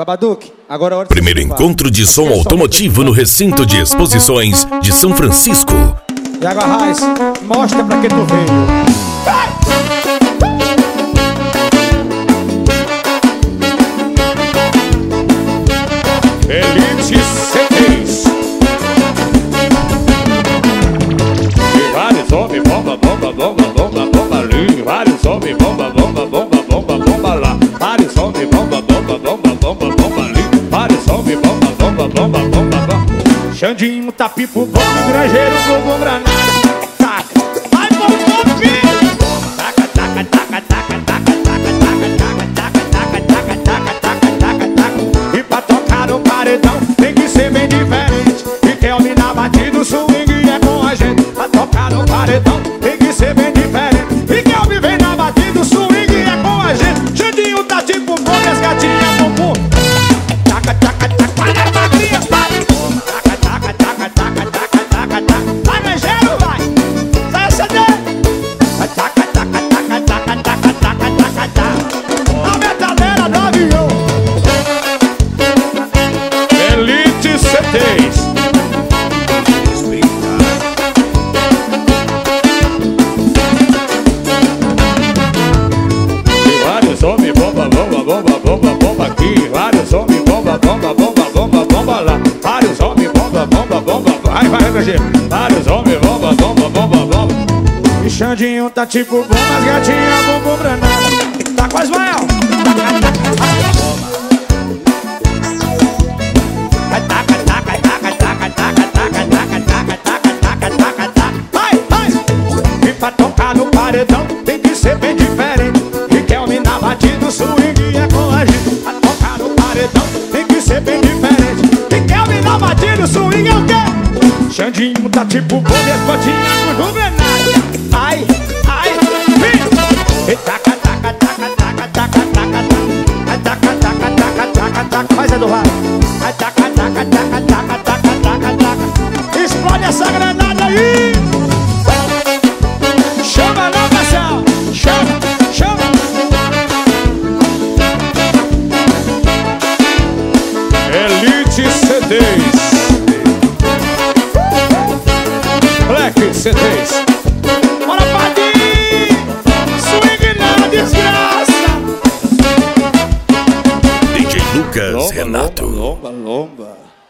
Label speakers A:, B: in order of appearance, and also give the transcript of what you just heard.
A: Babadook, agora é hora de
B: Primeiro encontro de som automotivo no recinto de exposições de São Francisco.
A: Iago Arraes, mostra pra que tu veio.
C: Elite C3. E vários homens, bomba, bomba, bomba, bomba, bomba ali. Vários homens, bomba, bomba, bomba, bomba, bomba lá. Vários homens, bomba, bomba, bomba, bomba, bomba ali. Vários homens, bomba, bomba, bomba, bomba, bomba. Xandinho, tá pipo, bomba, granjeiro, bomba, granada. Taca, vai, bomba, filho. Taca, taca, taca, taca, taca, taca, taca, taca, taca, taca, taca, taca, taca, taca. E pra tocar no paredão tem que ser bem diferente. E quer ominar batido, swing é com a gente. Pra tocar no paredão tem que ser bem diferente. E quer ominar na batida, swing é com a gente. Xandinho tá tipo bom e as gatinhas bumbum. Taca, taca, taca, para magrinha, para. Taca, taca, taca, taca, taca, taca, taca. Vai, granjeiro, vai. Sai essa daí. Taca, taca, taca, taca, taca, taca, taca, taca. A metaleira do avião. Elite C3. Vários homens, bomba, bomba, bomba, bomba, bomba aqui. Vários homens, bomba, bomba, bomba, bomba, bomba lá. Vários homens, bomba, bomba, bomba. Vai, vai, granjeiro. Vários homens, bomba, bomba, bomba, bomba. E Xandinho tá tipo bomba, as gatinhas, bumbum, granada. Tá quase maior. E pra tocar no paredão tem que ser bem diferente. E quer ominar batido, swing é com a gente. Pra tocar no paredão tem que ser bem diferente. E quer ominar batido, swing é o quê? Xandinho tá tipo bom e as botinhas com juvenade. Ai, ai, vem! E taca, taca, taca, taca, taca, taca, taca. Taca, taca, taca, taca, taca. Faz Eduardo. Ai, taca, taca, taca, taca, taca, taca, taca. Explode essa granada aí! Chama não, Marcelo! Chama, chama! Elite C3. Black C3. Bora, Padinho! Swing na desgraça!
B: DJ Lucas
C: Lomba,
B: Renato.
C: lomba, lomba, lomba.